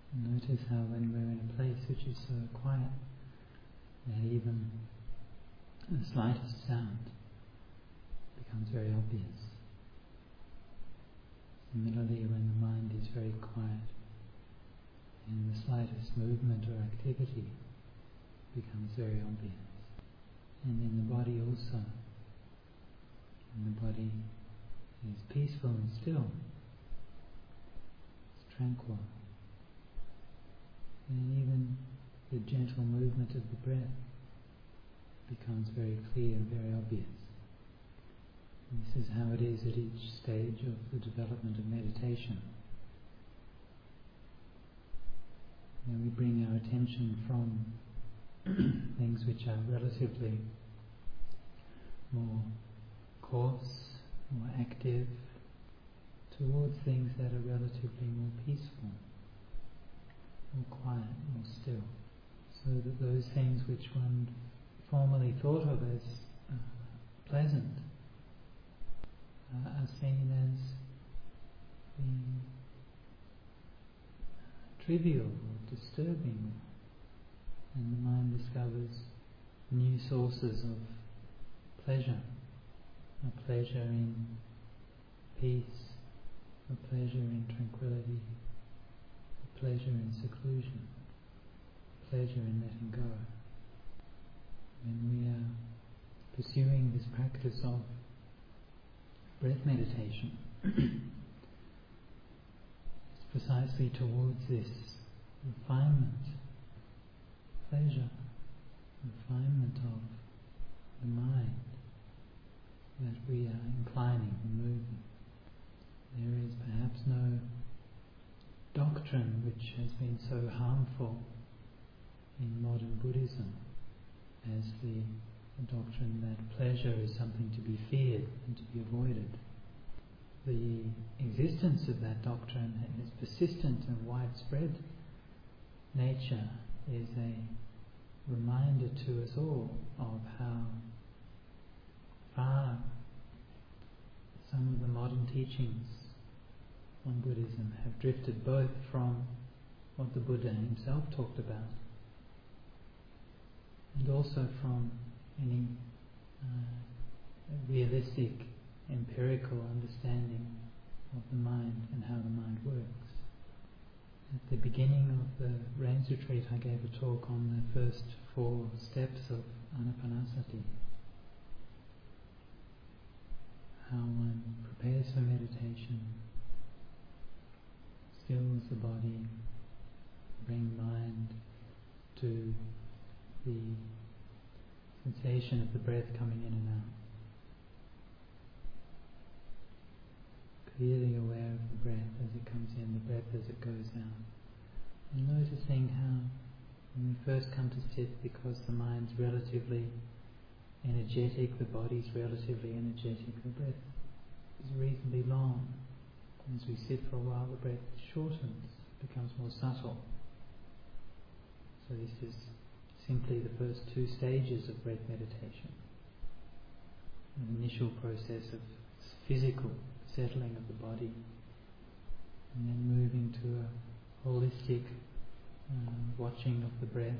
Notice how when we're in a place which is so quiet that even the slightest sound becomes very obvious. Similarly, when the mind is very quiet, and the slightest movement or activity becomes very obvious. And in the body also, when the body is peaceful and still, it's tranquil, and even the gentle movement of the breath becomes very clear and very obvious. And this is how it is at each stage of the development of meditation. We bring our attention from things which are relatively more coarse, more active, towards things that are relatively more peaceful, more quiet, more still, so that those things which one formerly thought of as pleasant are seen as being trivial or disturbing, and the mind discovers new sources of pleasure, a pleasure in peace, a pleasure in tranquility, a pleasure in seclusion, a pleasure in letting go. When we are pursuing this practice of breath meditation, it's precisely towards this refinement, pleasure, refinement of the mind that we are inclining and moving. There is perhaps no doctrine which has been so harmful in modern Buddhism as the doctrine that pleasure is something to be feared and to be avoided. The existence of that doctrine and its persistent and widespread nature is a reminder to us all of how far some of the modern teachings on Buddhism have drifted both from what the Buddha himself talked about and also from any realistic, empirical understanding of the mind and how the mind works. At the beginning of the Rains Retreat, I gave a talk on the first 4 steps of Anapanasati. How one prepares for meditation, stills the body, bring mind to the sensation of the breath coming in and out. Clearly aware of the breath as it comes in, the breath as it goes out. And noticing how when we first come to sit, because the mind's relatively energetic, the body's relatively energetic, the breath is reasonably long. As we sit for a while, the breath shortens, becomes more subtle. So this is simply the first 2 stages of breath meditation. An initial process of physical settling of the body, and then moving to a holistic watching of the breath,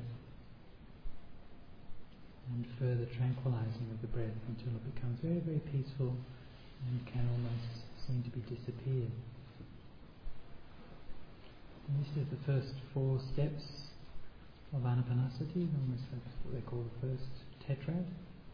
and further tranquilizing of the breath until it becomes very, very peaceful and can almost seem to be disappeared. And this is the first 4 steps of Anapanasati, almost that's what they call the first tetrad.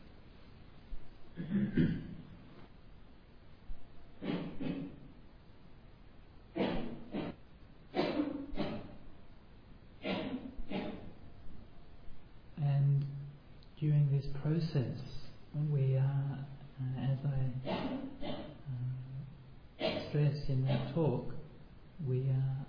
And during this process, we are, as I stressed in that talk, we are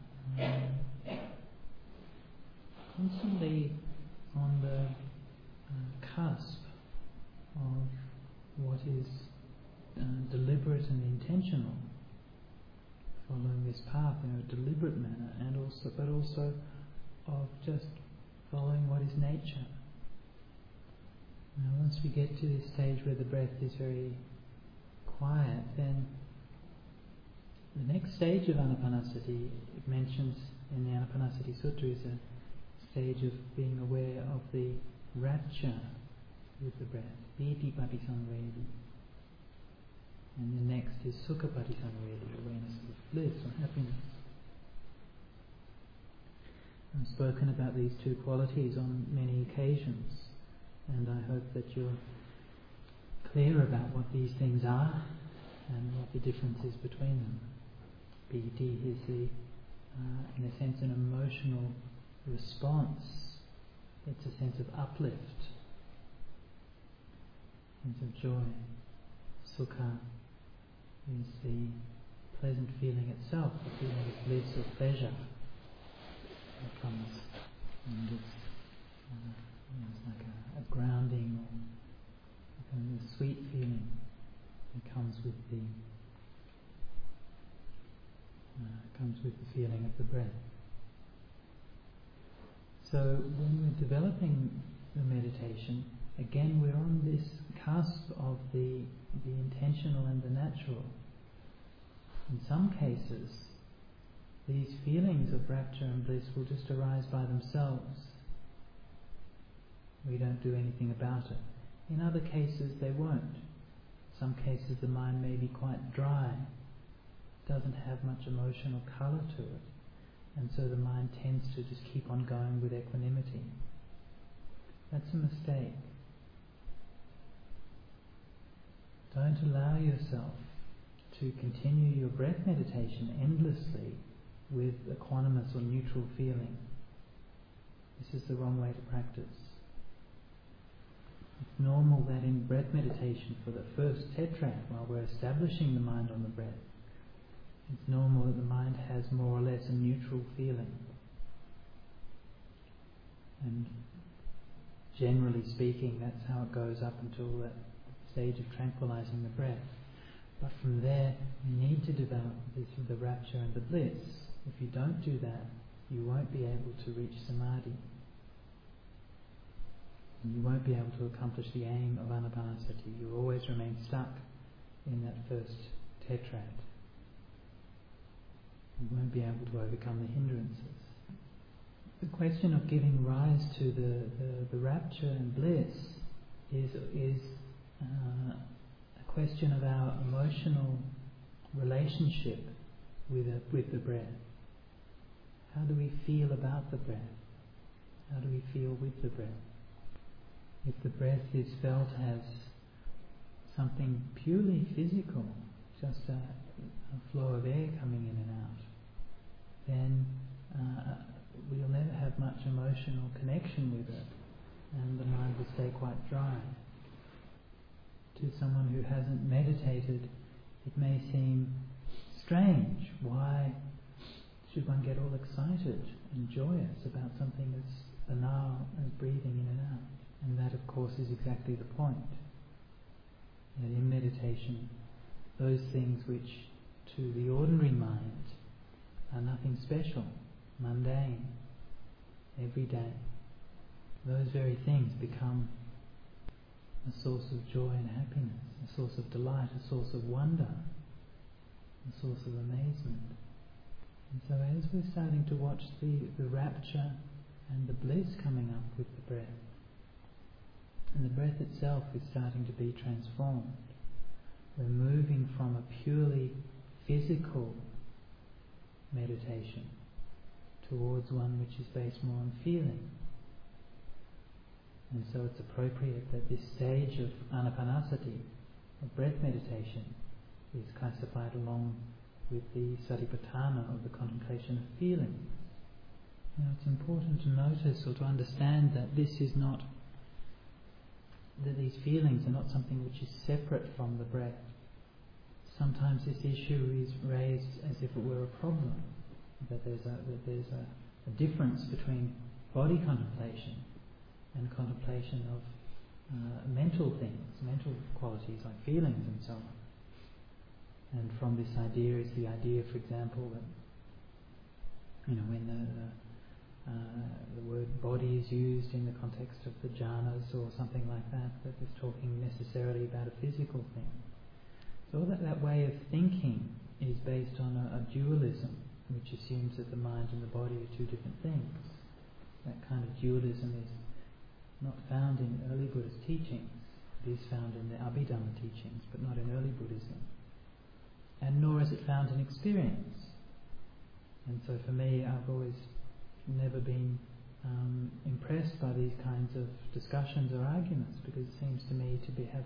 constantly on the cusp of what is deliberate and intentional, following this path in a deliberate manner, and also of just following what is nature. Now, once we get to this stage where the breath is very quiet, then the next stage of Anapanasati, it mentions in the Anapanasati Sutta is a stage of being aware of the rapture with the breath, piti patisamvedi. And the next is sukha patisamvedi, awareness of bliss or happiness. I've spoken about these two qualities on many occasions, and I hope that you're clear about what these things are and what the difference is between them. Piti is the, in a sense, an emotional response. It's a sense of uplift, sense of joy. Sukha is the pleasant feeling itself, the feeling of bliss or pleasure that comes, and it's like a grounding or kind of a sweet feeling that comes with the feeling of the breath. So when we're developing the meditation, again we're on this cusp of the intentional and the natural. In some cases, these feelings of rapture and bliss will just arise by themselves. We don't do anything about it. In other cases they won't. In some cases the mind may be quite dry, doesn't have much emotional colour to it, and so the mind tends to just keep on going with equanimity. That's a mistake. Don't allow yourself to continue your breath meditation endlessly with equanimous or neutral feeling. This is the wrong way to practice. It's normal that in breath meditation for the first tetrad, while we're establishing the mind on the breath, it's normal that the mind has more or less a neutral feeling. And generally speaking, that's how it goes up until that stage of tranquilizing the breath. But from there, you need to develop this with the rapture and the bliss. If you don't do that, you won't be able to reach samadhi. And you won't be able to accomplish the aim of anapanasati. You'll always remain stuck in that first tetrad. You won't be able to overcome the hindrances. The question of giving rise to the rapture and bliss is a question of our emotional relationship with the breath. How do we feel about the breath? How do we feel with the breath? If the breath is felt as something purely physical, just a flow of air coming in and out, then we'll never have much emotional connection with it, and the mind will stay quite dry. To someone who hasn't meditated, it may seem strange. Why should one get all excited and joyous about something as banal as breathing in and out? And that, of course, is exactly the point. That in meditation, those things which to the ordinary mind are nothing special, mundane, everyday, those very things become a source of joy and happiness, a source of delight, a source of wonder, a source of amazement. And so as we're starting to watch the rapture and the bliss coming up with the breath, and the breath itself is starting to be transformed, we're moving from a purely physical meditation towards one which is based more on feeling. And so it's appropriate that this stage of anapanasati, of breath meditation, is classified along with the satipatthana, of the contemplation of feeling. Now it's important to notice or to understand that this is not, that these feelings are not something which is separate from the breath. Sometimes this issue is raised as if it were a problem, that there's a difference between body contemplation and contemplation of mental things, mental qualities like feelings and so on. And from this idea is the idea, for example, that when the word body is used in the context of the jhanas or something like that, that is talking necessarily about a physical thing. So that way of thinking is based on a dualism, which assumes that the mind and the body are two different things. That kind of dualism is not found in early Buddhist teachings. It is found in the Abhidhamma teachings, but not in early Buddhism. And nor is it found in experience. And so for me, I've always never been impressed by these kinds of discussions or arguments, because it seems to me to be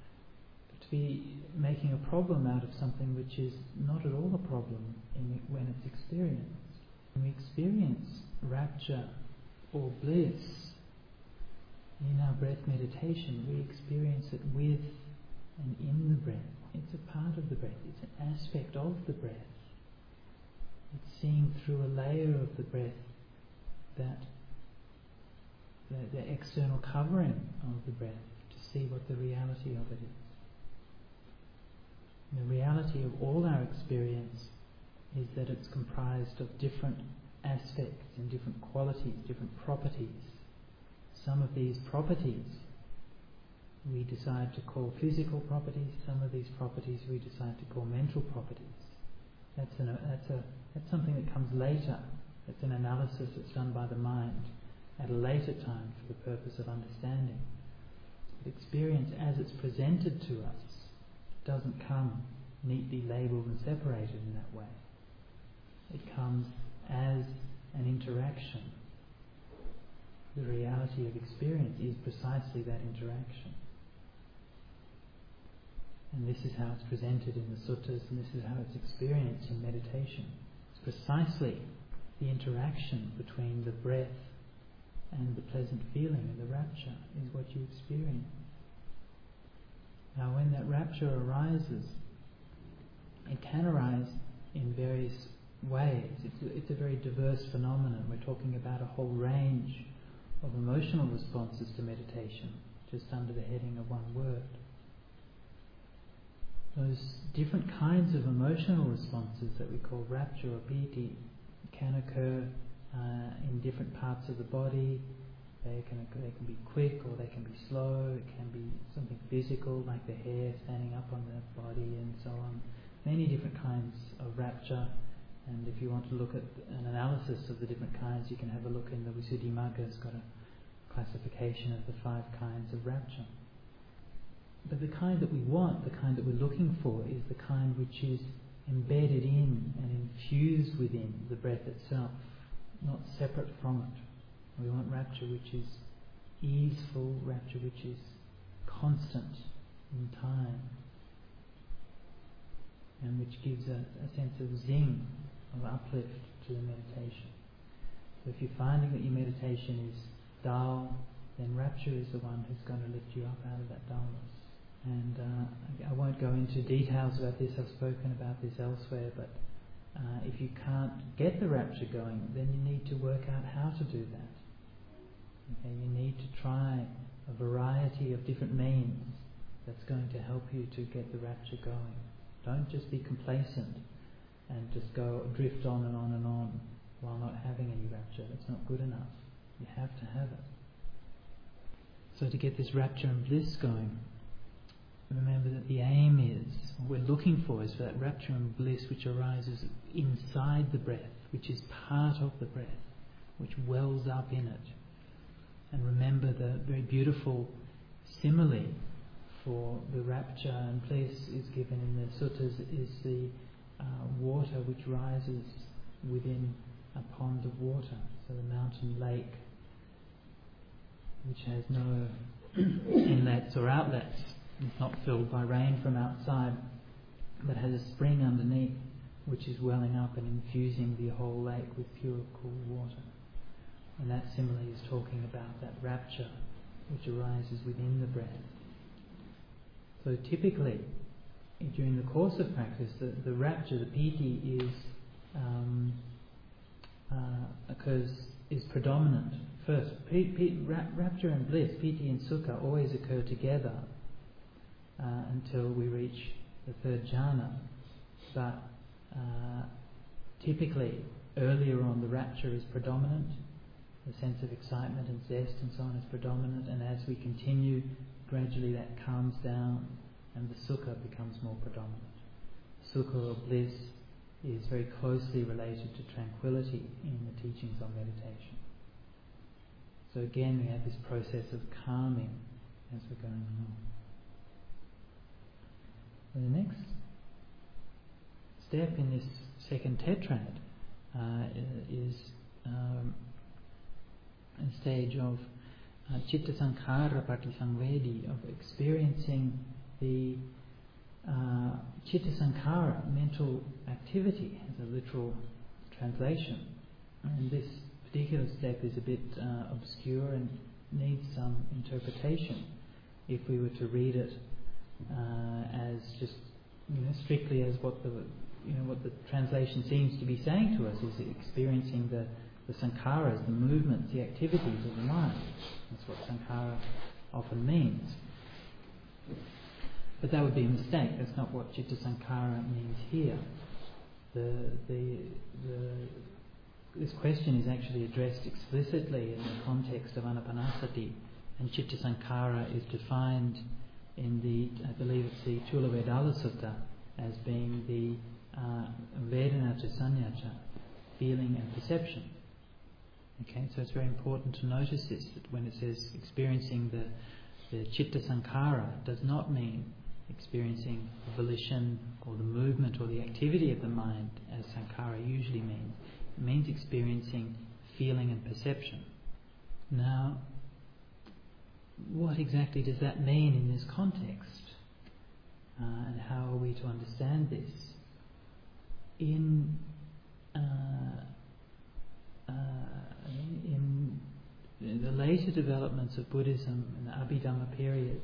making a problem out of something which is not at all a problem when it's experienced. When we experience rapture or bliss in our breath meditation, we experience it with and in the breath. It's a part of the breath. It's an aspect of the breath. It's seeing through a layer of the breath that the external covering of the breath to see what the reality of it is. The reality of all our experience is that it's comprised of different aspects and different qualities, different properties. Some of these properties we decide to call physical properties, some of these properties we decide to call mental properties. That's something that comes later. It's an analysis that's done by the mind at a later time for the purpose of understanding. But experience as it's presented to us doesn't come neatly labelled and separated in that way. It comes as an interaction. The reality of experience is precisely that interaction. And this is how it's presented in the suttas, and this is how it's experienced in meditation. It's precisely the interaction between the breath and the pleasant feeling and the rapture is what you experience. Now when that rapture arises, it can arise in various ways. It's a very diverse phenomenon. We're talking about a whole range of emotional responses to meditation, just under the heading of one word. Those different kinds of emotional responses that we call rapture or piti can occur in different parts of the body. They can be quick or they can be slow. It can be something physical like the hair standing up on the body and so on. Many different kinds of rapture. And if you want to look at an analysis of the different kinds, you can have a look in the Visuddhimagga. It's got a classification of the 5 kinds of rapture. But the kind that we want, the kind that we're looking for, is the kind which is embedded in and infused within the breath itself, not separate from it. We want rapture which is easeful, rapture which is constant in time, and which gives a sense of zing, of uplift to the meditation. So if you're finding that your meditation is dull, then rapture is the one who's going to lift you up out of that dullness. And I won't go into details about this, I've spoken about this elsewhere, but if you can't get the rapture going, then you need to work out how to do that. Okay, you need to try a variety of different means that's going to help you to get the rapture going. Don't just be complacent and just go drift on and on and on while not having any rapture. That's not good enough. You have to have it. So to get this rapture and bliss going, remember that the aim is, what we're looking for is for that rapture and bliss which arises inside the breath, which is part of the breath, which wells up in it. And remember the very beautiful simile for the rapture and bliss is given in the suttas is the water which rises within a pond of water. So the mountain lake, which has no inlets or outlets, it's not filled by rain from outside, but has a spring underneath which is welling up and infusing the whole lake with pure, cool water. And that simile is talking about that rapture which arises within the breath. So typically, during the course of practice, the rapture, the piti, is predominant. First, rapture and bliss, piti and sukha, always occur together until we reach the 3rd jhana. But typically, earlier on, the rapture is predominant. The sense of excitement and zest and so on is predominant, and as we continue, gradually that calms down and the sukha becomes more predominant. Sukha or bliss is very closely related to tranquility in the teachings on meditation. So again, we have this process of calming as we're going along. And the next step in this second tetrad is a stage of Chitta Sankhara Patisangvedi, of experiencing the Chitta Sankhara, mental activity, as a literal translation. And this particular step is a bit obscure and needs some interpretation. If we were to read it as just strictly as what the translation seems to be saying to us, is experiencing the sankharas, the movements, the activities of the mind. That's what sankhara often means. But that would be a mistake. That's not what Chitta Sankhara means here. This question is actually addressed explicitly in the context of Anapanasati, and Chitta Sankhara is defined in I believe it's the Chula Vedala Sutta, as being the Vedana to Sanyacha, feeling and perception. Okay, so it's very important to notice this, that when it says experiencing the Chitta Sankhara, it does not mean experiencing volition or the movement or the activity of the mind as Sankhara usually means. It means experiencing feeling and perception. Now, what exactly does that mean in this context? And how are we to understand this? In the later developments of Buddhism in the Abhidhamma period,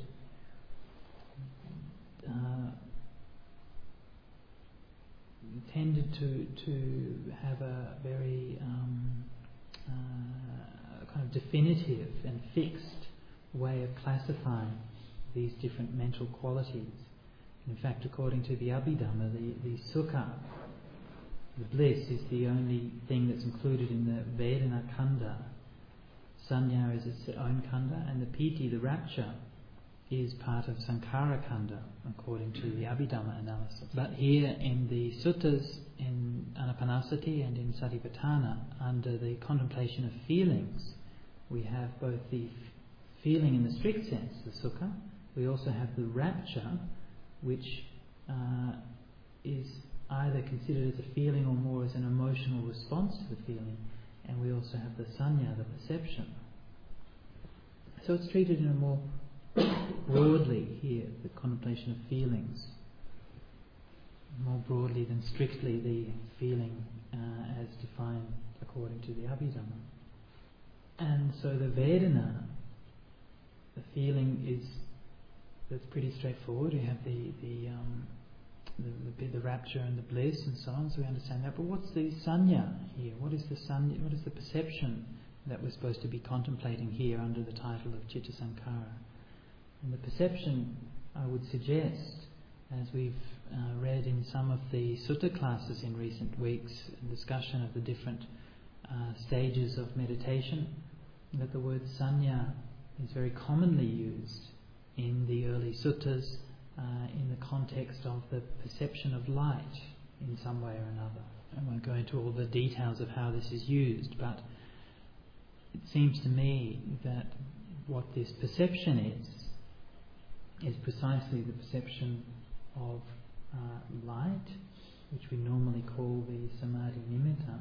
tended to have a very kind of definitive and fixed way of classifying these different mental qualities. In fact, according to the Abhidhamma, the Sukha, the bliss, is the only thing that's included in the Vedana Khandha. Sanya is its own Khandha, and the Piti, the rapture, is part of Sankhara Khandha, according to the Abhidhamma analysis. But here in the suttas, in Anapanasati and in Satipatthana, under the contemplation of feelings, we have both the feeling in the strict sense, the Sukha. We also have the rapture, which is either considered as a feeling or more as an emotional response to the feeling. And we also have the Sanya, the perception. So it's treated in a more broadly here, the contemplation of feelings, more broadly than strictly the feeling as defined according to the Abhidhamma. And so the Vedana, the feeling that's pretty straightforward. We have the rapture and the bliss and so on, so we understand that. But what's the Sanya here? What is the Sanya? What is the perception that we're supposed to be contemplating here under the title of Chitta Sankhara? And the perception, I would suggest, as we've read in some of the sutta classes in recent weeks, a discussion of the different stages of meditation, that the word Sanya is very commonly used in the early suttas in the context of the perception of light in some way or another. I won't go into all the details of how this is used, but it seems to me that what this perception is precisely the perception of light, which we normally call the Samadhi Nimitta,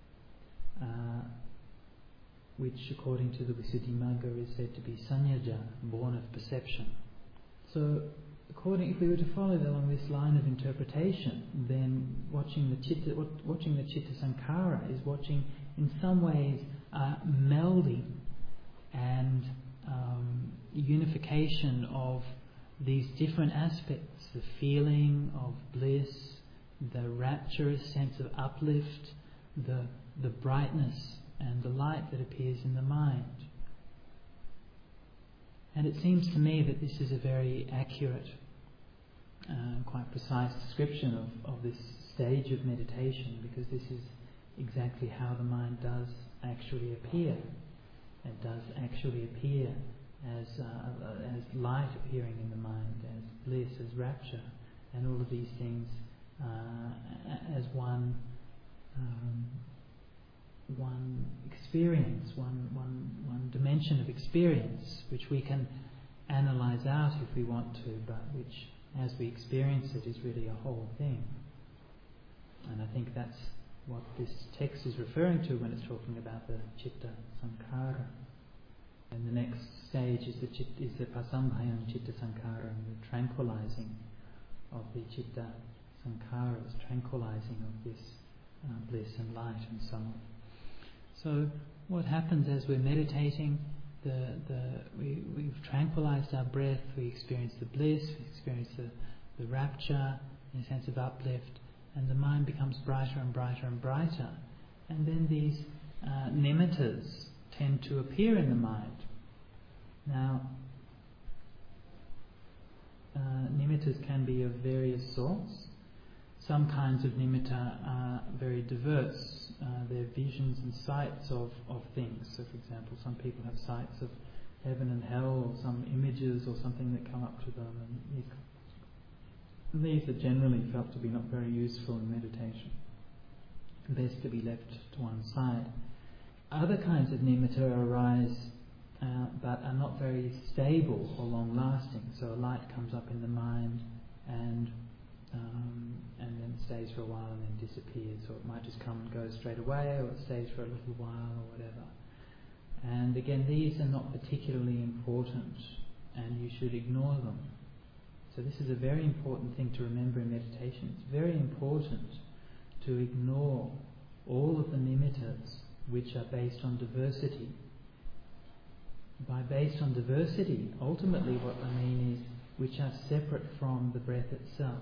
which according to the Visuddhimagga is said to be Sanyaja, born of perception. So if we were to follow along this line of interpretation, then watching the Chitta Sankhara is watching in some ways melding and unification of these different aspects, the feeling of bliss, the rapturous sense of uplift, the brightness and the light that appears in the mind. And it seems to me that this is a very accurate, quite precise description of this stage of meditation, because this is exactly how the mind does actually appear. It does actually appear as light appearing in the mind, as bliss, as rapture, and all of these things as one experience, one dimension of experience, which we can analyze out if we want to, but which, as we experience it, is really a whole thing. And I think that's what this text is referring to when it's talking about the citta sankhara. And the next stage is the pasambhayan citta sankhara, the tranquilizing of the citta sankhara, tranquilizing of this bliss and light and so on. So what happens as we're meditating, we've tranquilized our breath, we experience the bliss, we experience the rapture, in a sense of uplift, and the mind becomes brighter and brighter and brighter. And then these nimittas tend to appear in the mind. Now, nimittas can be of various sorts. Some kinds of nimitta are very diverse. They're visions and sights of things. So, for example, some people have sights of heaven and hell, or some images or something that come up to them. And these are generally felt to be not very useful in meditation. Best to be left to one side. Other kinds of nimitta arise but are not very stable or long-lasting. So a light comes up in the mind and then stays for a while and then disappears, or it might just come and go straight away, or it stays for a little while or whatever. And again, these are not particularly important, and you should ignore them. So this is a very important thing to remember in meditation. It's very important to ignore all of the nimittas which are based on diversity. By based on diversity, ultimately what I mean is which are separate from the breath itself.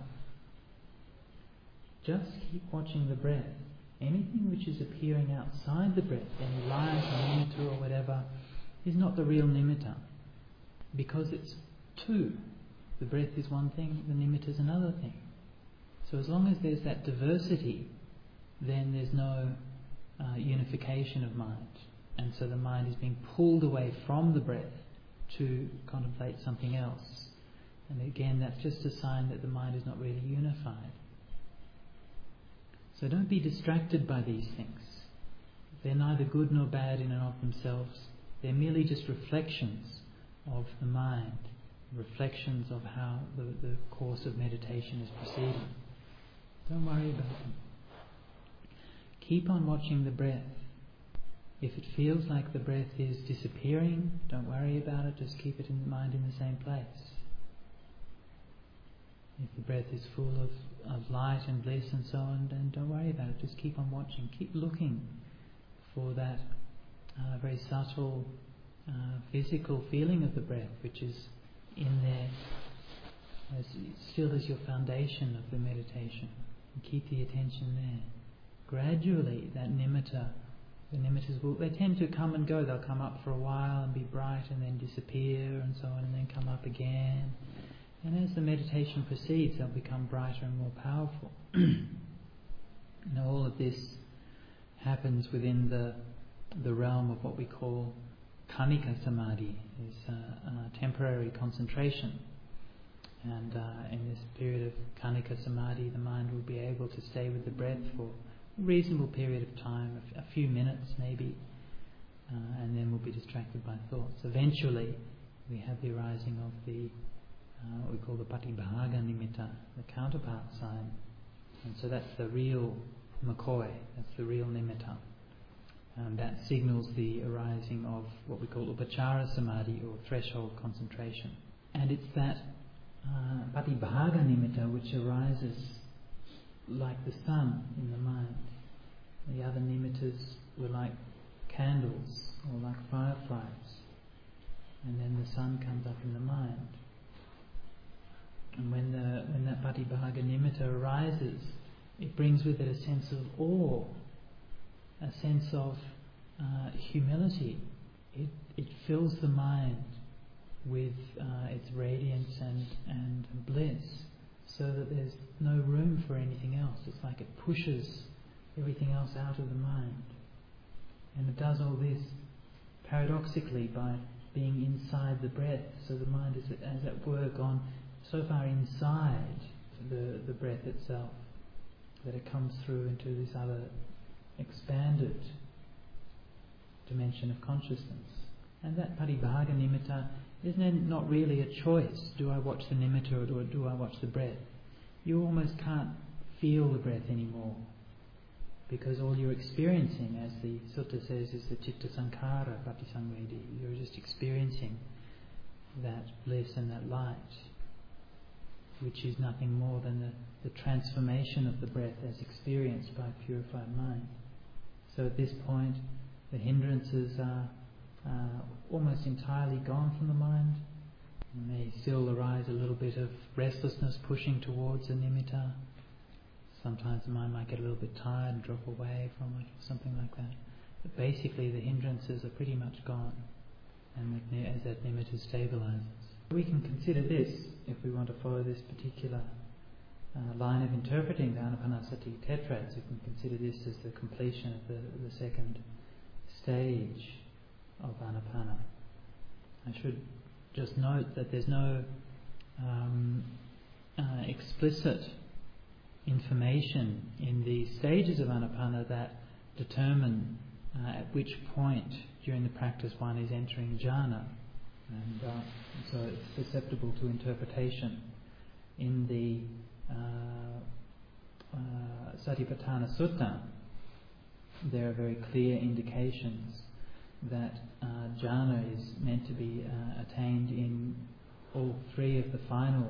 Just keep watching the breath. Anything which is appearing outside the breath, any light or nimitta or whatever, is not the real nimitta, because it's two. The breath is one thing, the nimitta is another thing. So as long as there's that diversity, then there's no unification of mind. And so the mind is being pulled away from the breath to contemplate something else. And again, that's just a sign that the mind is not really unified. So don't be distracted by these things. They're neither good nor bad in and of themselves. They're merely just reflections of the mind, reflections of how the course of meditation is proceeding. Don't worry about them. Keep on watching the breath. If it feels like the breath is disappearing, don't worry about it, just keep it in the mind in the same place. If the breath is full of light and bliss and so on, then don't worry about it, just keep on watching. Keep looking for that very subtle physical feeling of the breath, which is in there as still as your foundation of the meditation. And keep the attention there. Gradually the nimittas they tend to come and go. They'll come up for a while and be bright and then disappear and so on, and then come up again. And as the meditation proceeds, they'll become brighter and more powerful. And all of this happens within the realm of what we call Khanika Samadhi, is temporary concentration. And in this period of Khanika Samadhi, the mind will be able to stay with the breath for a reasonable period of time, a few minutes maybe, and then we'll be distracted by thoughts. Eventually, we have the arising of the what we call the Patibhaga Nimitta, the counterpart sign. And so that's the real McCoy, that's the real Nimitta. That signals the arising of what we call Upachara Samadhi, or threshold concentration. And it's that Patibhaga Nimitta which arises like the sun in the mind. The other nimittas were like candles or like fireflies. And then the sun comes up in the mind. And when that Patibhaga Nimitta arises, it brings with it a sense of awe, a sense of humility. It fills the mind with its radiance and bliss, so that there's no room for anything else. It's like it pushes everything else out of the mind. And it does all this paradoxically by being inside the breath. So the mind is, as it were, gone so far inside the breath itself, that it comes through into this other expanded dimension of consciousness. And that Paribhaga Nimitta is then not really a choice. Do I watch the nimitta or do I watch the breath? You almost can't feel the breath anymore, because all you're experiencing, as the sutta says, is the citta sankhara patisangvedi. You're just experiencing that bliss and that light, which is nothing more than the transformation of the breath as experienced by a purified mind. So at this point, the hindrances are almost entirely gone from the mind. There may still arise a little bit of restlessness pushing towards a nimitta. Sometimes the mind might get a little bit tired and drop away from it, or something like that. But basically the hindrances are pretty much gone, and as that nimitta stabilizes. We can consider this, if we want to follow this particular line of interpreting the Anapanasati tetrads, we can consider this as the completion of the second stage of Anapana. I should just note that there's no explicit information in these stages of Anapana that determine at which point during the practice one is entering jhana, and so it's susceptible to interpretation. In the Satipatthana Sutta, there are very clear indications that jhana is meant to be attained in all three of the final,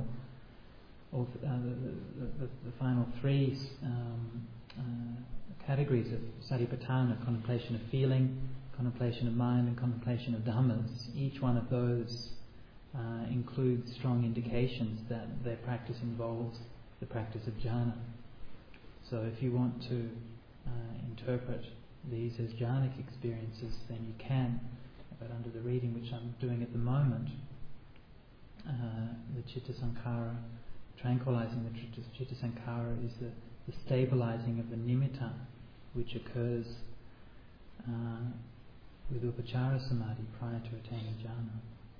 the final three categories of Satipatthana: contemplation of feeling, contemplation of mind, and contemplation of dhammas. Each one of those includes strong indications that their practice involves the practice of jhana. So if you want to interpret these as jhanic experiences, then you can, but under the reading which I'm doing at the moment, the Citta Sankhara, tranquilizing the Citta Sankhara, is the stabilizing of the nimitta, which occurs with Upachara Samadhi prior to attaining jhana.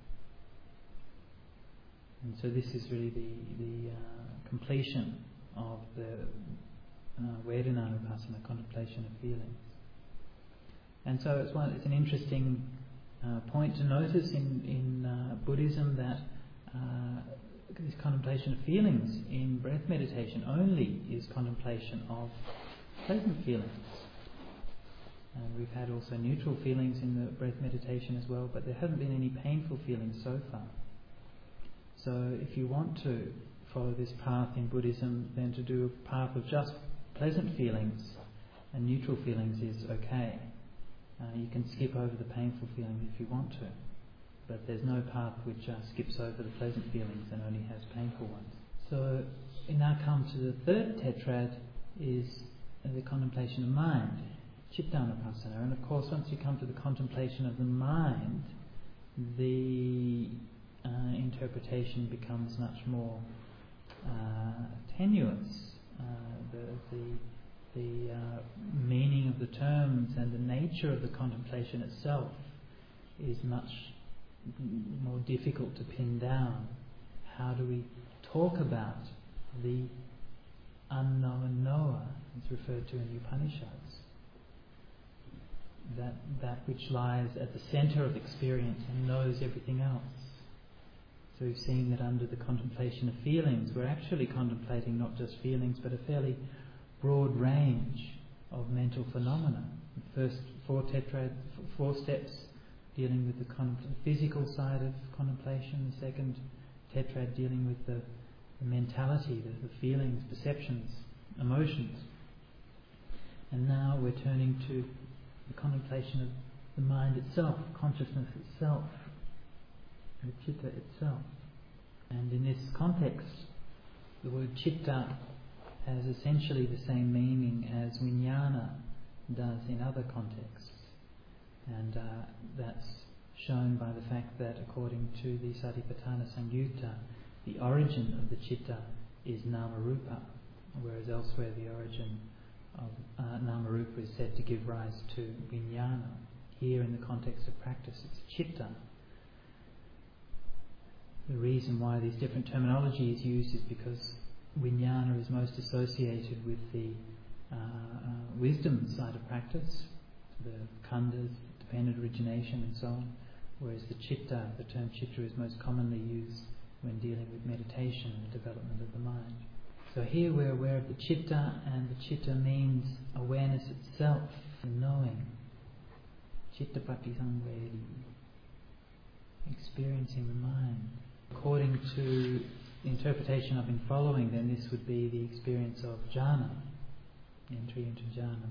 And so this is really the completion of the Vedanānupassana, contemplation of feelings. And so it's an interesting point to notice in Buddhism that this contemplation of feelings in breath meditation only is contemplation of pleasant feelings. And we've had also neutral feelings in the breath meditation as well, but there haven't been any painful feelings so far. So if you want to follow this path in Buddhism, then to do a path of just pleasant feelings and neutral feelings is okay. You can skip over the painful feelings if you want to, but there's no path which skips over the pleasant feelings and only has painful ones. So we now come to the third tetrad, is the contemplation of mind, Cittanupassana. And of course, once you come to the contemplation of the mind, the interpretation becomes much more tenuous. The meaning of the terms and the nature of the contemplation itself is much more difficult to pin down. How do we talk about the unknown knower, as referred to in the Upanishads? That which lies at the centre of experience and knows everything else. So we've seen that under the contemplation of feelings, we're actually contemplating not just feelings, but a fairly broad range of mental phenomena. The first four steps dealing with the physical side of contemplation, the second tetrad dealing with the mentality, the feelings, perceptions, emotions. And now we're turning to the contemplation of the mind itself, consciousness itself, the citta itself. And in this context, the word citta has essentially the same meaning as vijnana does in other contexts. And that's shown by the fact that according to the Satipatthana Samyutta, the origin of the citta is nama-rupa, whereas elsewhere the origin of nama-rupa is said to give rise to vijnana. Here in the context of practice it's citta. The reason why these different terminology is used is because Vijnana is most associated with the wisdom side of practice, the khandhas, dependent origination and so on, whereas the term chitta is most commonly used when dealing with meditation and the development of the mind. So here we're aware of the chitta, and the chitta means awareness itself, the knowing. Chitta patisangvedi, experiencing the mind. According to the interpretation I've been following, then this would be the experience of jhana, entry into jhana.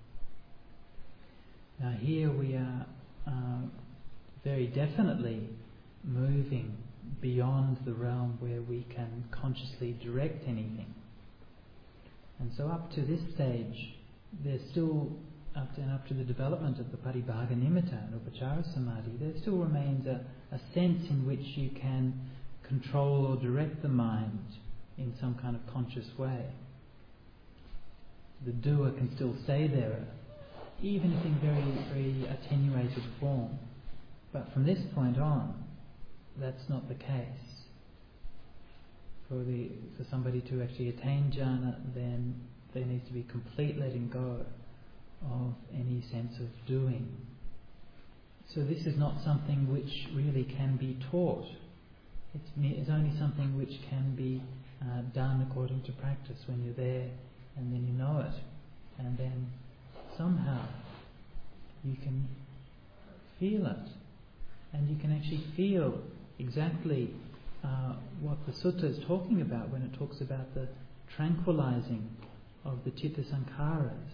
Now here we are very definitely moving beyond the realm where we can consciously direct anything. And so up to this stage, there's still, up to the development of the Paribhaga Nimitta and Upachara Samadhi, there still remains a sense in which you can control or direct the mind in some kind of conscious way. The doer can still stay there, even if in very, very attenuated form. But from this point on, that's not the case. For somebody to actually attain jhana, then there needs to be complete letting go of any sense of doing. So this is not something which really can be taught. It's only something which can be done according to practice, when you're there and then you know it, and then somehow you can feel it, and you can actually feel exactly what the sutta is talking about when it talks about the tranquilizing of the chitta sankharas.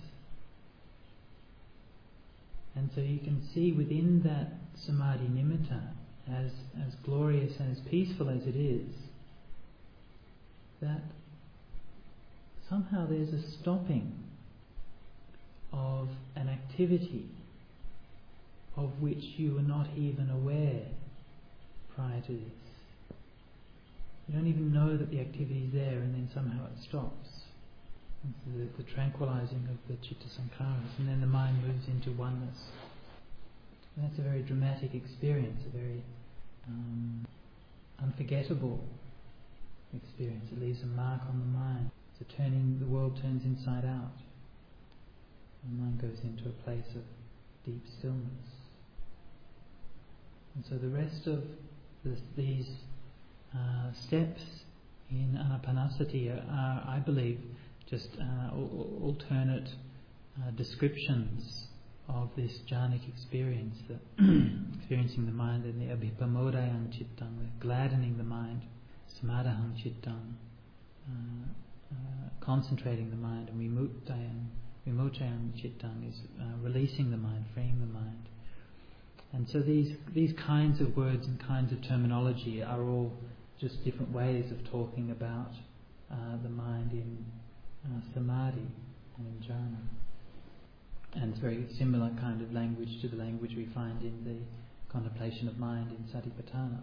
And so you can see within that samadhi nimitta, as glorious and as peaceful as it is, that somehow there's a stopping of an activity of which you were not even aware prior to this. You don't even know that the activity is there, and then somehow it stops. The tranquilizing of the chitta sankharas, and then the mind moves into oneness. And that's a very dramatic experience, a very unforgettable experience. It leaves a mark on the mind. The world turns inside out. The mind goes into a place of deep stillness. And so the rest of these steps in Anapanasati are, I believe, just alternate descriptions of this jhanic experience, experiencing the mind, and the abhipamodayang chittang, gladdening the mind, samadahang chittang, concentrating the mind, and vimochayang chittang is releasing the mind, freeing the mind. And so these kinds of words and kinds of terminology are all just different ways of talking about the mind in samadhi and in jhana. And it's very similar kind of language to the language we find in the contemplation of mind in Satipatthana.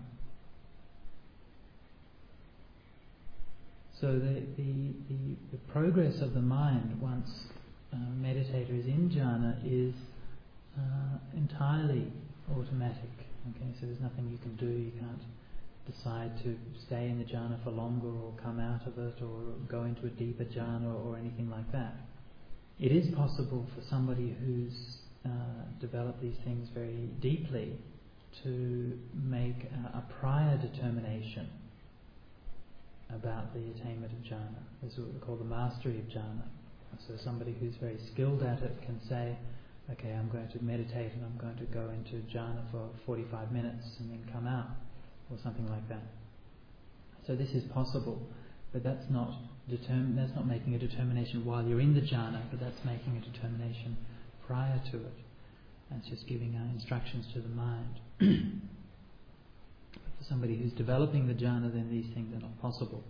So the progress of the mind once a meditator is in jhana is entirely automatic. Okay, so there's nothing you can do. You can't decide to stay in the jhana for longer, or come out of it, or go into a deeper jhana, or anything like that. It is possible for somebody who's developed these things very deeply to make a prior determination about the attainment of jhana. This is what we call the mastery of jhana. So somebody who's very skilled at it can say, okay, I'm going to meditate and I'm going to go into jhana for 45 minutes and then come out, or something like that. So this is possible, but that's not making a determination while you're in the jhana, but that's making a determination prior to it. That's just giving instructions to the mind. But for somebody who's developing the jhana, then these things are not possible.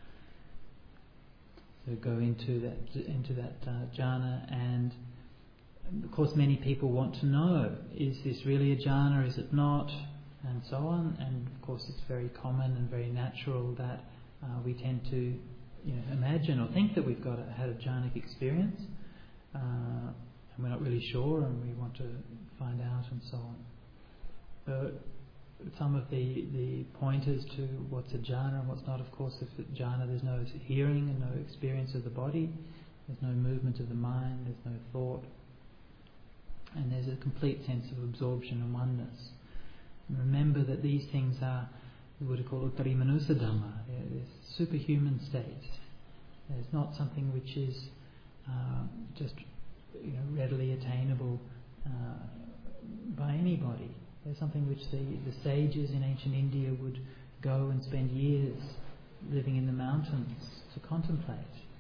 So go into that jhana, and of course many people want to know, is this really a jhana, is it not, and so on. And of course it's very common and very natural that we tend to imagine or think that we've had a jhanic experience, and we're not really sure, and we want to find out and so on. But some of the pointers to what's a jhana and what's not. Of course, if it's jhana, there's no hearing and no experience of the body, there's no movement of the mind, there's no thought, and there's a complete sense of absorption and oneness. And remember that these things are what we call uttari manusa dhamma. There's superhuman states. There's not something which is just readily attainable by anybody. There's something which the sages in ancient India would go and spend years living in the mountains to contemplate.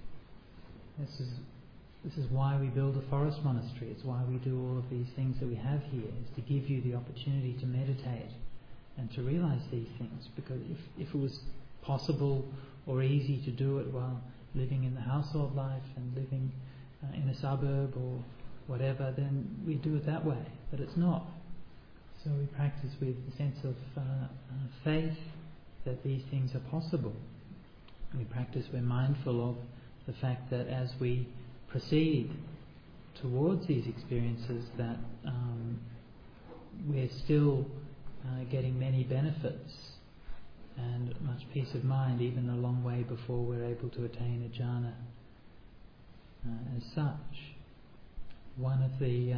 This is why we build a forest monastery. It's why we do all of these things that we have here, is to give you the opportunity to meditate and to realize these things. Because if it was possible or easy to do it while living in the household life and living in a suburb or whatever, then we do it that way. But it's not. So we practice with a sense of faith that these things are possible. We practice, we're mindful of the fact that as we proceed towards these experiences, that we're still getting many benefits and much peace of mind, even a long way before we're able to attain a jhana as such. One of the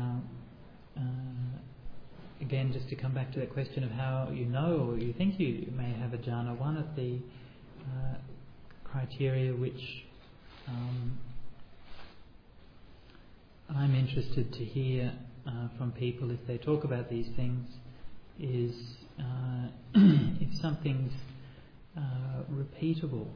again, just to come back to that question of how you know or you think you may have a jhana, one of the criteria which I'm interested to hear from people if they talk about these things is if something's repeatable.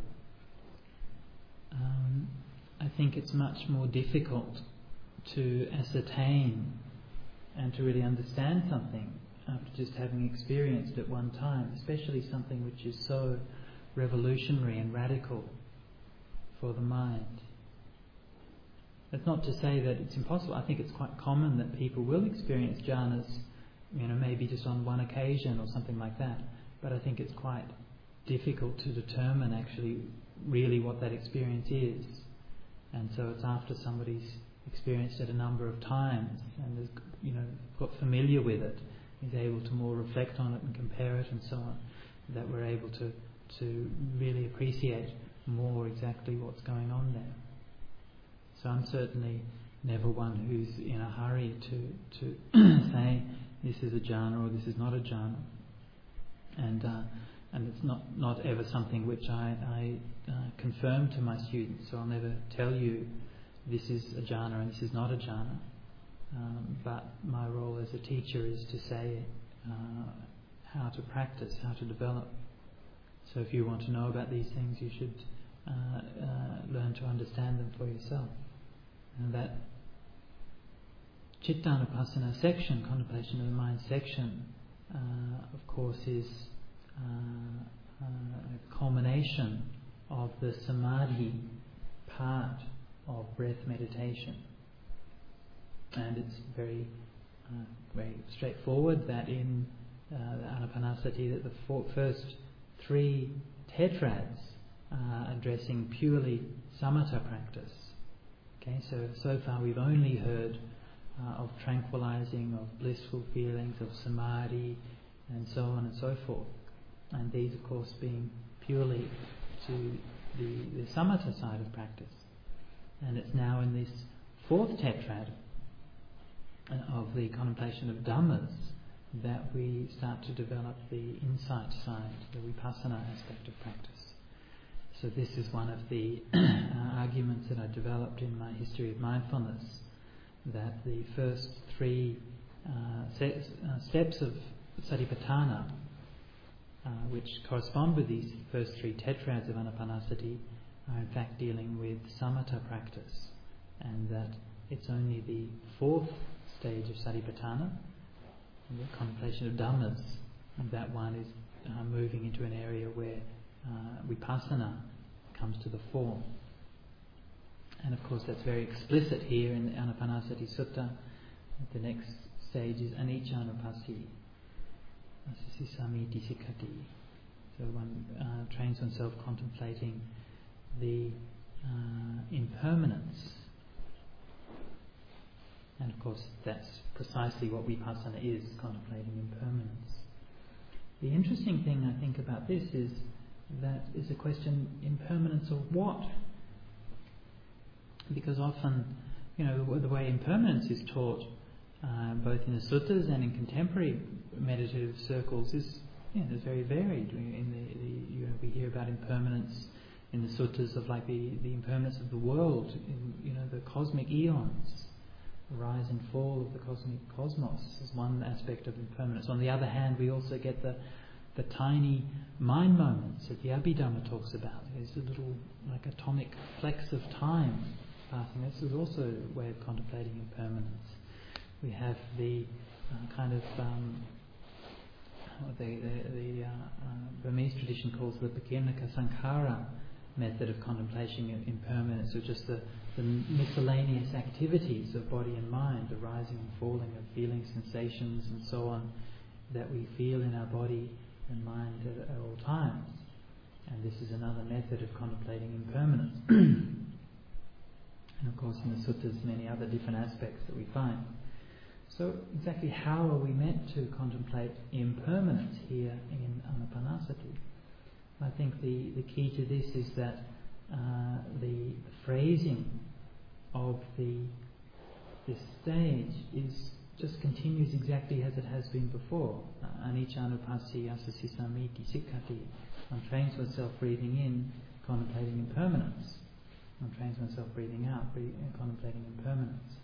I think it's much more difficult to ascertain and to really understand something after just having experienced it one time, especially something which is so revolutionary and radical for the mind. That's not to say that it's impossible. I think it's quite common that people will experience jhanas, maybe just on one occasion or something like that. But I think it's quite difficult to determine actually really what that experience is. And so it's after somebody's experienced it a number of times and has got familiar with it, is able to more reflect on it and compare it and so on, that we're able to really appreciate more exactly what's going on there. So I'm certainly never one who's in a hurry to say this is a jhana or this is not a jhana, and it's not ever something which I confirm to my students. So I'll never tell you this is a jhana and this is not a jhana. But my role as a teacher is to say how to practice, how to develop. So if you want to know about these things, you should learn to understand them for yourself. And that Cittanupassana section, contemplation of the mind section, of course is a culmination of the samadhi part of breath meditation. And it's very straightforward that in the Anapanasati that the first three tetrads are addressing purely samatha practice. Okay, so far we've only heard of tranquilizing, of blissful feelings, of samadhi, and so on and so forth. And these, of course, being purely to the samatha side of practice. And it's now in this fourth tetrad of the contemplation of dhammas that we start to develop the insight side, the vipassana aspect of practice. So this is one of the arguments that I developed in my history of mindfulness, that the first three steps of Satipatthana, which correspond with these first three tetrads of Anapanasati, are in fact dealing with samatha practice, and that it's only the fourth stage of Satipatthana, the contemplation of dhammas, and that one is moving into an area where vipassana comes to the fore. And of course that's very explicit here in the Anapanasati Sutta. The next stage is anicca-nupassī, asasi-samiti sikkati. So one trains oneself contemplating the impermanence. And of course that's precisely what vipassana is, contemplating impermanence. The interesting thing I think about this is that is a question, impermanence of what? Because often, the way impermanence is taught, both in the suttas and in contemporary meditative circles, is very varied. We hear about impermanence in the suttas of like the impermanence of the world, in the cosmic eons, the rise and fall of the cosmic cosmos is one aspect of impermanence. On the other hand, we also get the tiny mind moments that the Abhidhamma talks about. There's a little like atomic flecks of time passing. This is also a way of contemplating impermanence. We have the what the Burmese tradition calls the Pakirnaka Sankhara method of contemplation of impermanence, or just the miscellaneous activities of body and mind, the rising and falling of feelings, sensations and so on, that we feel in our body and mind at all times. And this is another method of contemplating impermanence. And of course in the suttas many other different aspects that we find. So exactly how are we meant to contemplate impermanence here in Anapanasati? I think the key to this is that the phrasing of this stage just continues exactly as it has been before. Anicca anupassi asasi samiti sikkati. One trains oneself breathing in, contemplating impermanence. One trains oneself breathing out, contemplating impermanence.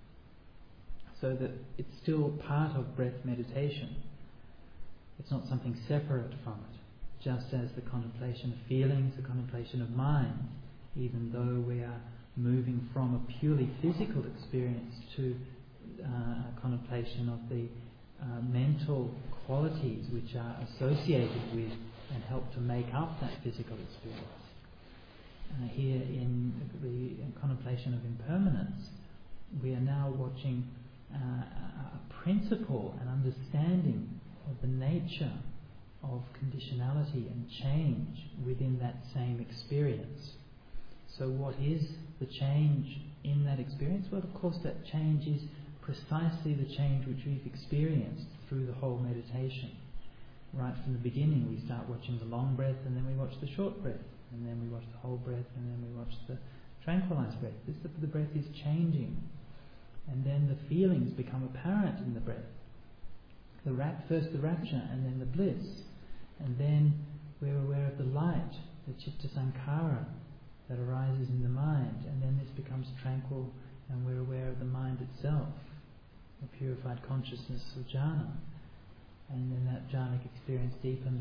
So that it's still part of breath meditation. It's not something separate from it. Just as the contemplation of feelings, the contemplation of mind, even though we are moving from a purely physical experience to a contemplation of the mental qualities which are associated with and help to make up that physical experience. Here in the contemplation of impermanence, we are now watching a principle, an understanding of the nature of conditionality and change within that same experience. So what is the change in that experience? Well, of course that change is precisely the change which we've experienced through the whole meditation. Right from the beginning we start watching the long breath, and then we watch the short breath, and then we watch the whole breath, and then we watch the tranquilized breath. The breath is changing, and then the feelings become apparent in the breath. First the rapture, and then the bliss, and then we're aware of the light, the citta sankhara that arises in the mind, and then this becomes tranquil, and we're aware of the mind itself, the purified consciousness of jhana, and then that jhanic experience deepens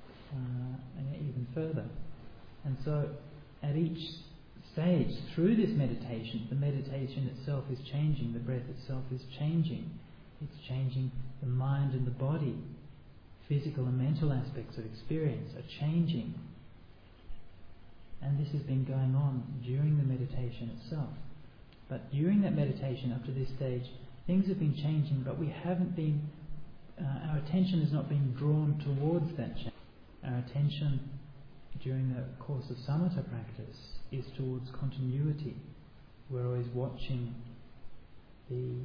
even further. And so at each stage through this meditation, the meditation itself is changing, the breath itself is changing. It's changing the mind and the body. Physical and mental aspects of experience are changing. And this has been going on during the meditation itself. But during that meditation up to this stage, things have been changing, but we haven't been, our attention has not been drawn towards that change. Our attention during the course of samatha practice is towards continuity. We're always watching the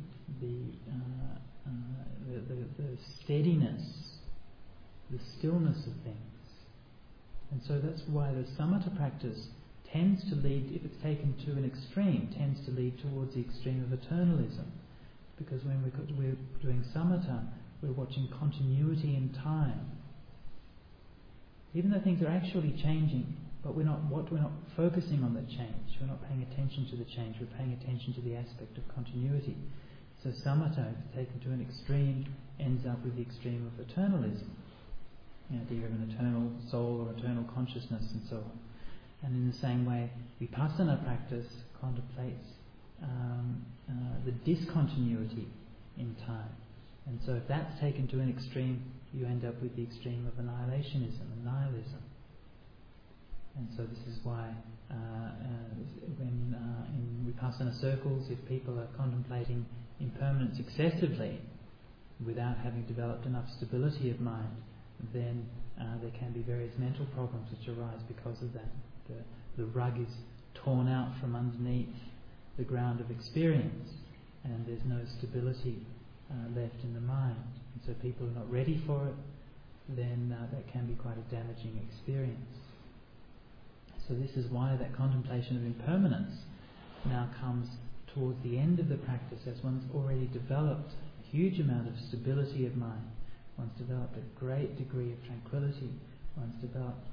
steadiness, the stillness of things. And so that's why the samatha practice tends to lead, if it's taken to an extreme, tends to lead towards the extreme of eternalism. Because when we're doing samatha, we're watching continuity in time. Even though things are actually changing, but we're not focusing on the change. We're not paying attention to the change. We're paying attention to the aspect of continuity. So samatha, if taken to an extreme, ends up with the extreme of eternalism. The idea of an eternal soul or eternal consciousness and so on. And in the same way, vipassana practice contemplates the discontinuity in time. And so if that's taken to an extreme, you end up with the extreme of annihilationism and nihilism. And so this is why when in vipassana circles, if people are contemplating impermanence excessively without having developed enough stability of mind, then there can be various mental problems which arise because of that. The rug is torn out from underneath the ground of experience, and there's no stability left in the mind. And so people are not ready for it, then that can be quite a damaging experience. So this is why that contemplation of impermanence now comes towards the end of the practice, as one's already developed a huge amount of stability of mind, one's developed a great degree of tranquility, one's developed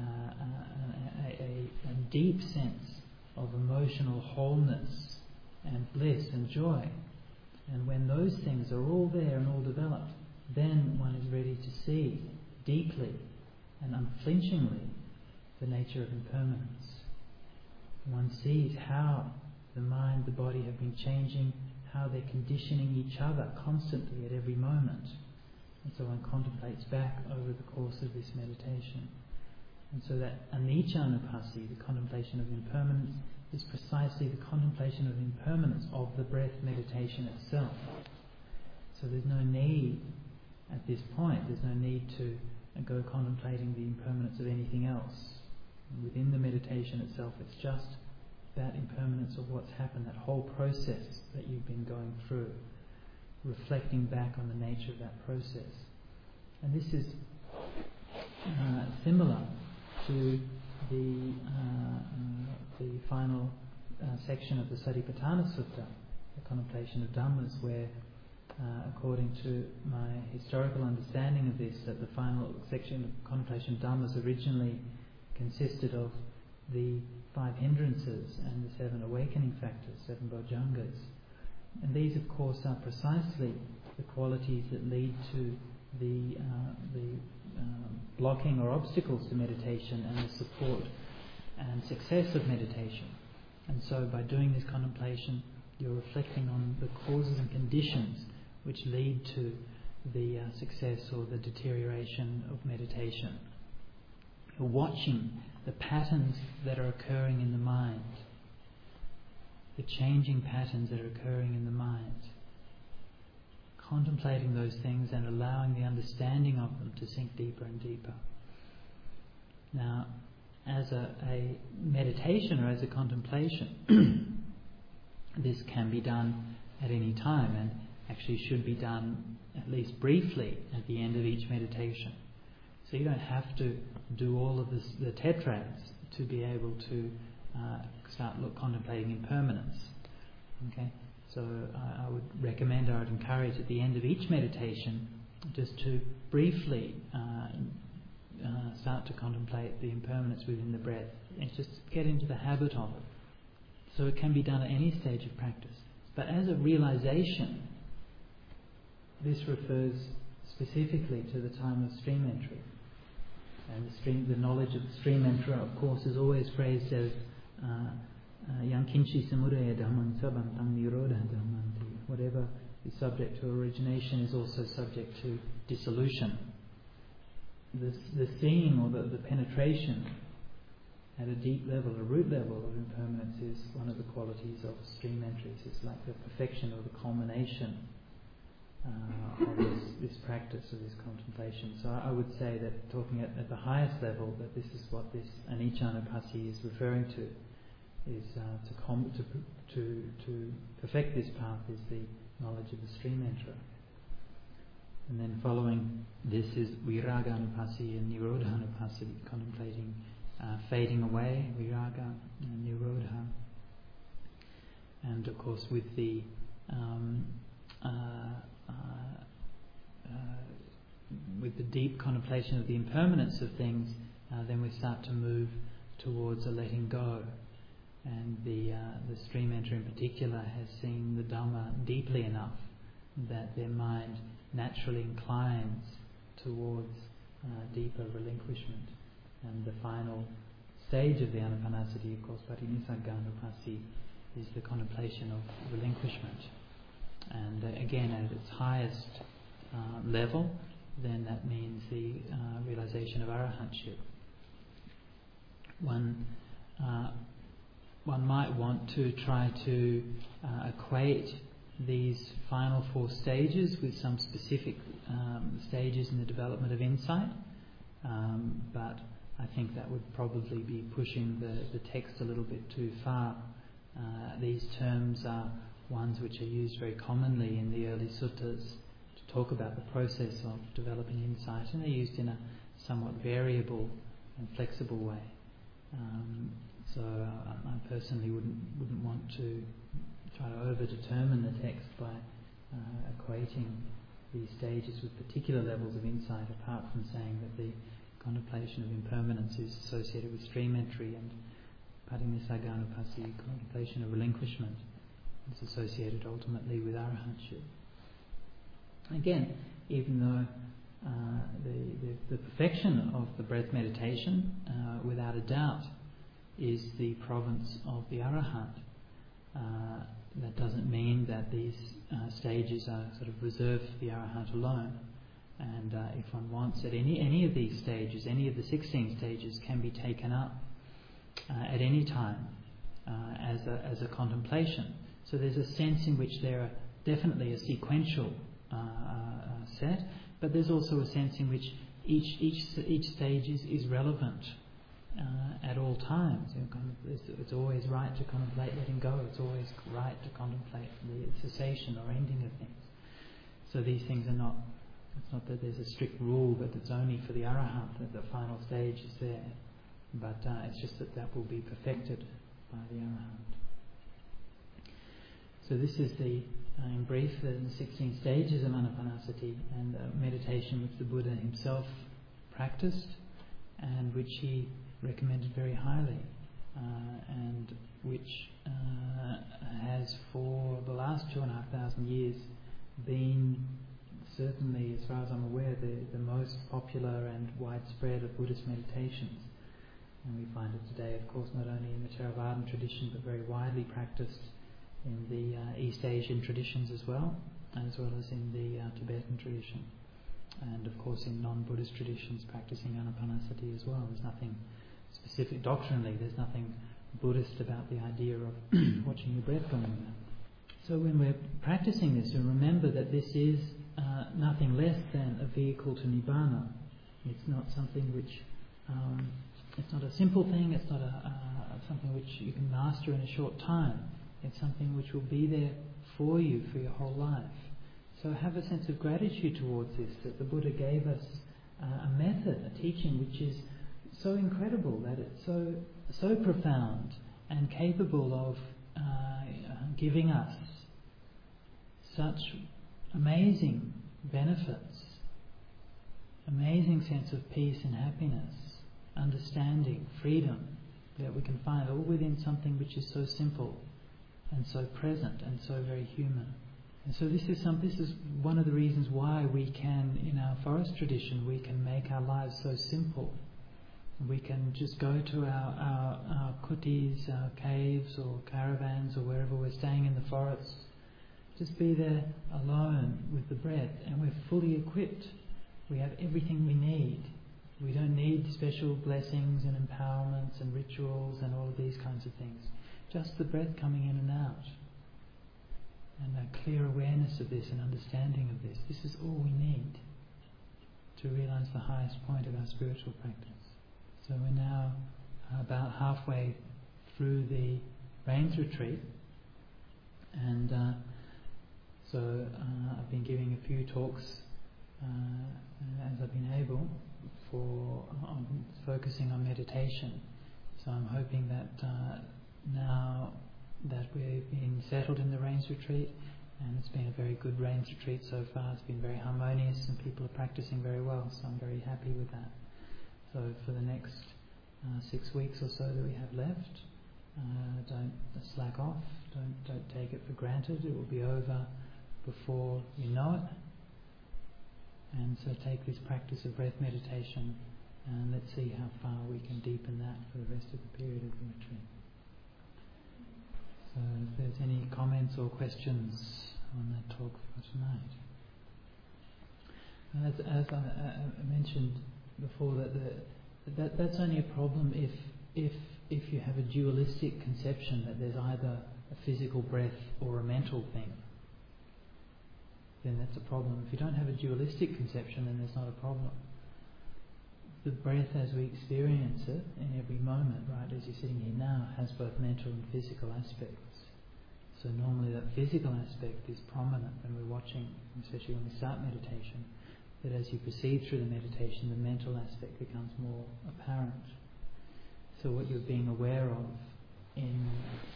a deep sense of emotional wholeness and bliss and joy. And when those things are all there and all developed, then one is ready to see deeply and unflinchingly the nature of impermanence. One sees how the mind, the body have been changing, how they're conditioning each other constantly at every moment. And so one contemplates back over the course of this meditation. And so that anicca anupassi, the contemplation of impermanence, is precisely the contemplation of impermanence of the breath meditation itself. So there's no need at this point, there's no need to go contemplating the impermanence of anything else. Within the meditation itself, it's just that impermanence of what's happened, that whole process that you've been going through, reflecting back on the nature of that process. And this is similar to the final section of the Satipatthana Sutta, the contemplation of Dhammas, where according to my historical understanding of this, that the final section of contemplation of Dhammas originally consisted of the 5 hindrances and the 7 awakening factors, 7 bojjhangas. And these, of course, are precisely the qualities that lead to the blocking or obstacles to meditation and the support and success of meditation. And so by doing this contemplation, you're reflecting on the causes and conditions which lead to the success or the deterioration of meditation. You're watching the patterns that are occurring in the mind, the changing patterns that are occurring in the mind, contemplating those things and allowing the understanding of them to sink deeper and deeper. Now, as a meditation or as a contemplation, this can be done at any time, and actually should be done at least briefly at the end of each meditation. So you don't have to do all of the tetrads to be able to start contemplating impermanence. Okay, so I would recommend, I would encourage at the end of each meditation just to briefly start to contemplate the impermanence within the breath and just get into the habit of it. So it can be done at any stage of practice. But as a realization, this refers specifically to the time of stream entry. And the knowledge of the stream enterer, of course, is always phrased as Yankinchi samudaya dhamman sabantam nirodha dhammanti. Whatever is subject to origination is also subject to dissolution. The seeing or the penetration at a deep level, a root level of impermanence, is one of the qualities of stream entries. It's like the perfection or the culmination of this practice, of this contemplation. So I would say that, talking at the highest level, that this is what this anicca anupassi is referring to, is to perfect this path is the knowledge of the stream enterer. And then following this is viraga anupassi and nirodha anupassi, contemplating fading away, viraga and nirodha. And of course with the deep contemplation of the impermanence of things, then we start to move towards a letting go. And the stream enterer in particular has seen the Dhamma deeply enough that their mind naturally inclines towards deeper relinquishment. And the final stage of the anapanasati, of course, parinissagga anupassi, is the contemplation of relinquishment. And again, at its highest level, then that means the realization of arahantship. One might want to try to equate these final 4 stages with some specific stages in the development of insight, but I think that would probably be pushing the text a little bit too far. These terms are ones which are used very commonly in the early suttas to talk about the process of developing insight, and they're used in a somewhat variable and flexible way. So I personally wouldn't want to try to over-determine the text by equating these stages with particular levels of insight, apart from saying that the contemplation of impermanence is associated with stream entry, and patimissagganupassi, contemplation of relinquishment, is associated ultimately with arahantship. Again, even though the perfection of the breath meditation, without a doubt, is the province of the arahant, that doesn't mean that these stages are sort of reserved for the arahant alone. And if one wants at any of these stages, any of the 16 stages can be taken up at any time as a contemplation. So there's a sense in which there are definitely a sequential set, but there's also a sense in which each stage is relevant at all times. It's always right to contemplate letting go. It's always right to contemplate the cessation or ending of things. So these things are not. It's not that there's a strict rule that it's only for the arahant that the final stage is there, but it's just that will be perfected by the arahant. So this is in brief, the 16 stages of anapanasati, and meditation which the Buddha himself practiced and which he recommended very highly, and which has for the last 2,500 years been, certainly as far as I'm aware, the most popular and widespread of Buddhist meditations. And we find it today, of course, not only in the Theravadan tradition, but very widely practiced in the East Asian traditions as well as in the Tibetan tradition, and of course in non-Buddhist traditions practicing anapanasati as well. There's nothing specific doctrinally, there's nothing Buddhist about the idea of watching your breath going down. So when we're practicing this, we remember that this is nothing less than a vehicle to Nibbana. It's not something which it's not a simple thing, it's not something which you can master in a short time. It's something which will be there for you for your whole life. So have a sense of gratitude towards this, that the Buddha gave us a method, a teaching which is so incredible, that it's so profound and capable of giving us such amazing benefits, amazing sense of peace and happiness, understanding, freedom, that we can find all within something which is so simple and so present and so very human. And so this is one of the reasons why we can, in our forest tradition, we can make our lives so simple. We can just go to our kutis, our caves or caravans or wherever we're staying in the forest, just be there alone with the breath, and we're fully equipped. We have everything we need. We don't need special blessings and empowerments and rituals and all of these kinds of things. Just the breath coming in and out, and a clear awareness of this and understanding of this. This is all we need to realize the highest point of our spiritual practice. So we're now about halfway through the rains retreat, and so I've been giving a few talks as I've been able on focusing on meditation. So I'm hoping that now that we've been settled in the rains retreat, and it's been a very good rains retreat so far, it's been very harmonious and people are practicing very well, so I'm very happy with that. So for the next 6 weeks or so that we have left, don't slack off, don't take it for granted. It will be over before you know it. And so take this practice of breath meditation, and let's see how far we can deepen that for the rest of the period of the retreat. So if there's any comments or questions on that talk for tonight. As I mentioned before, that's only a problem if you have a dualistic conception that there's either a physical breath or a mental thing. Then that's a problem. If you don't have a dualistic conception, then there's not a problem. The breath as we experience it in every moment, right, as you're sitting here now, has both mental and physical aspects. So normally that physical aspect is prominent when we're watching, especially when we start meditation, that as you proceed through the meditation, the mental aspect becomes more apparent. So what you're being aware of in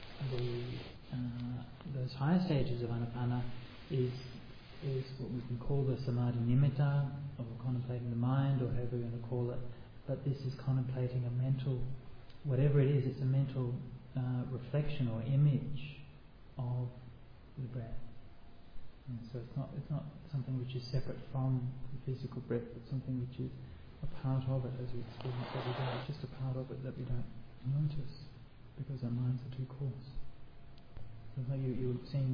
those higher stages of Anapana is what we can call the samadhi nimitta, or contemplating the mind, or however we're going to call it. But this is contemplating a mental, whatever it is, it's a mental reflection or image of the breath. And so it's not something which is separate from the physical breath, but something which is a part of it as we experience every day. It's just a part of it that we don't notice because our minds are too coarse. So like you're seeing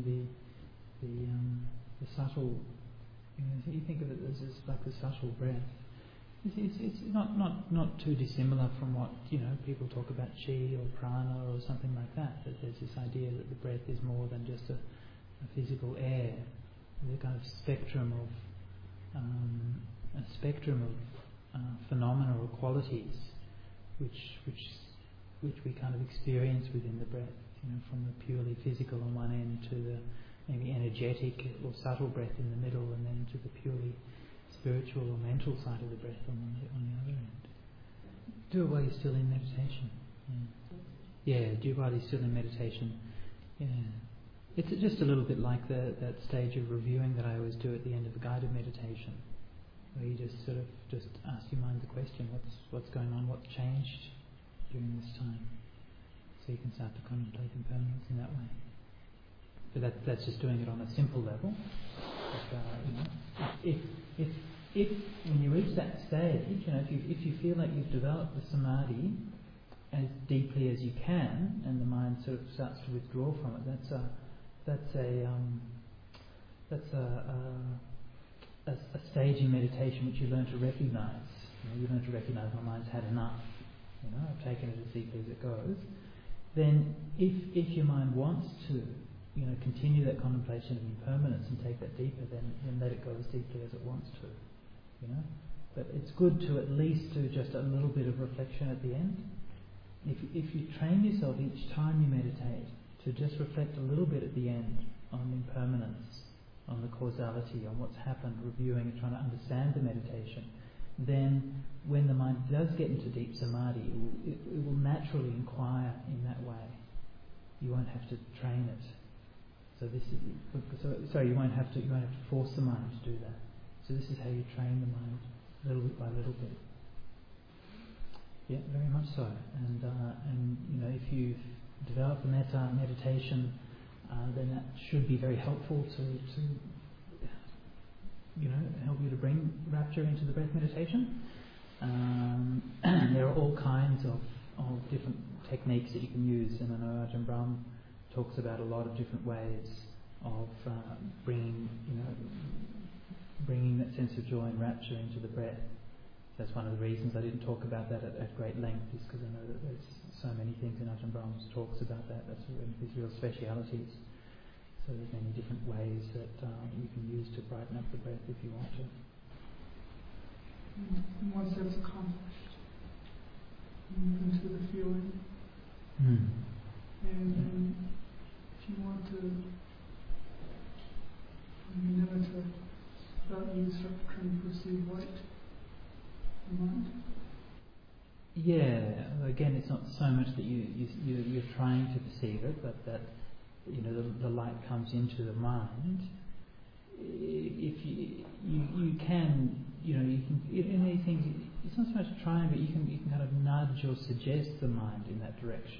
the subtle. You think of it as like the subtle breath. It's not too dissimilar from what people talk about chi or prana or something like that. That there's this idea that the breath is more than just a physical air. There's a kind of spectrum of phenomena or qualities which we kind of experience within the breath. From the purely physical on one end to the maybe energetic or subtle breath in the middle, and then to the purely spiritual or mental side of the breath on the other end. Do it while you're still in meditation. Do it while you're still in meditation. It's just a little bit like that stage of reviewing that I always do at the end of a guided meditation, where you just sort of just ask your mind the question, what's going on, what's changed during this time, so you can start to contemplate impermanence in that way. But that's just doing it on a simple level. But, if when you reach that stage, if you feel like you've developed the samadhi as deeply as you can, and the mind sort of starts to withdraw from it, that's a stage in meditation which you learn to recognise. You learn to recognise my mind's had enough. I've taken it as deeply as it goes. Then, if your mind wants to, continue that contemplation of impermanence and take that deeper, then let it go as deeply as it wants to. But it's good to at least do just a little bit of reflection at the end. If you train yourself each time you meditate to just reflect a little bit at the end on impermanence, on the causality, on what's happened, reviewing and trying to understand the meditation, then when the mind does get into deep samadhi, it will naturally inquire in that way. You won't have to train it. You won't have to force the mind to do that. So this is how you train the mind, little bit by little bit. Yeah, very much so. And if you've developed the metta meditation, then that should be very helpful to help you to bring rapture into the breath meditation. There are all kinds of different techniques that you can use, and I know Ajahn Brahm talks about a lot of different ways of bringing that sense of joy and rapture into the breath. That's one of the reasons I didn't talk about that at great length, is because I know that there's so many things in Ajahn Brahm's talks about that. That's one of his real specialities. So there's many different ways that you can use to brighten up the breath if you want to. And once that's accomplished, move into the feeling. And if you want to nimitta, that you start trying to perceive light in mind. Yeah, again, it's not so much that you're trying to perceive it, but that the light comes into the mind. If you can in these things, it's not so much trying, but you can kind of nudge or suggest the mind in that direction.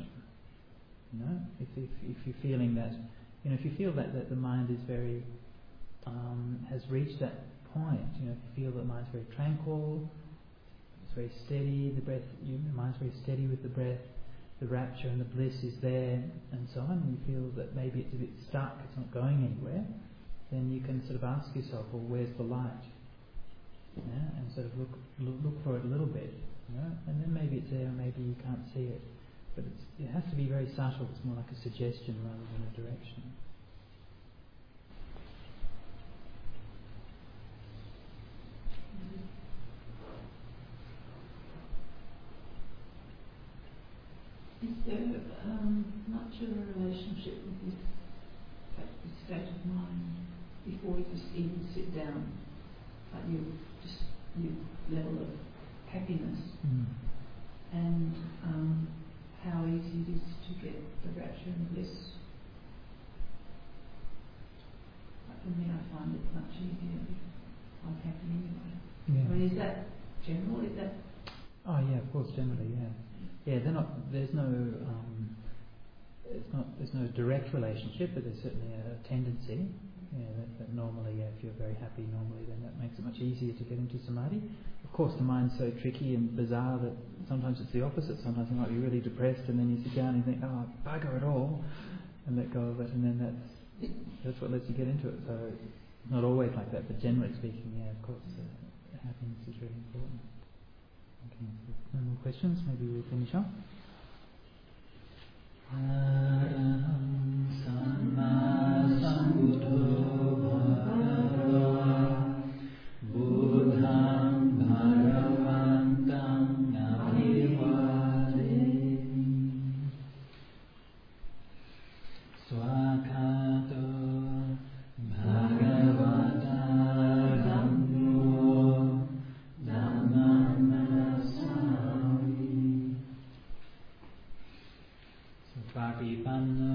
If you're feeling that, if you feel that the mind is very has reached that point, if you feel that the mind's very tranquil, it's very steady, the mind's very steady with the breath, the rapture and the bliss is there, and so on, and you feel that maybe it's a bit stuck, it's not going anywhere, then you can sort of ask yourself, well, where's the light? And sort of look for it a little bit, and then maybe it's there, maybe you can't see it, but it has to be very subtle. It's more like a suggestion rather than a direction. Is there much of a relationship with this that state of mind before you just even sit down, like your level of happiness, and how easy it is to get the rapture and bliss. Like for me, I find it much easier if I'm happy anyway. Yeah. I mean, is that general? Is that? Oh yeah, of course, generally, yeah. Yeah, there's no direct relationship, but there's certainly a tendency. Yeah, that normally, if you're very happy normally, then that makes it much easier to get into samadhi. Of course, the mind's so tricky and bizarre that sometimes it's the opposite. Sometimes you might be really depressed, and then you sit down and you think, oh, bugger it all, and let go of it, and then that's what lets you get into it. So it's not always like that, but generally speaking, yeah, of course, happiness is really important. Okay, so no more questions. Maybe we'll finish up. Samma Sambuddho Bhagava Buddham Bhagavantam Abhivademi Swakato Bhagavata Dhammo Dhammamnassami Patipanno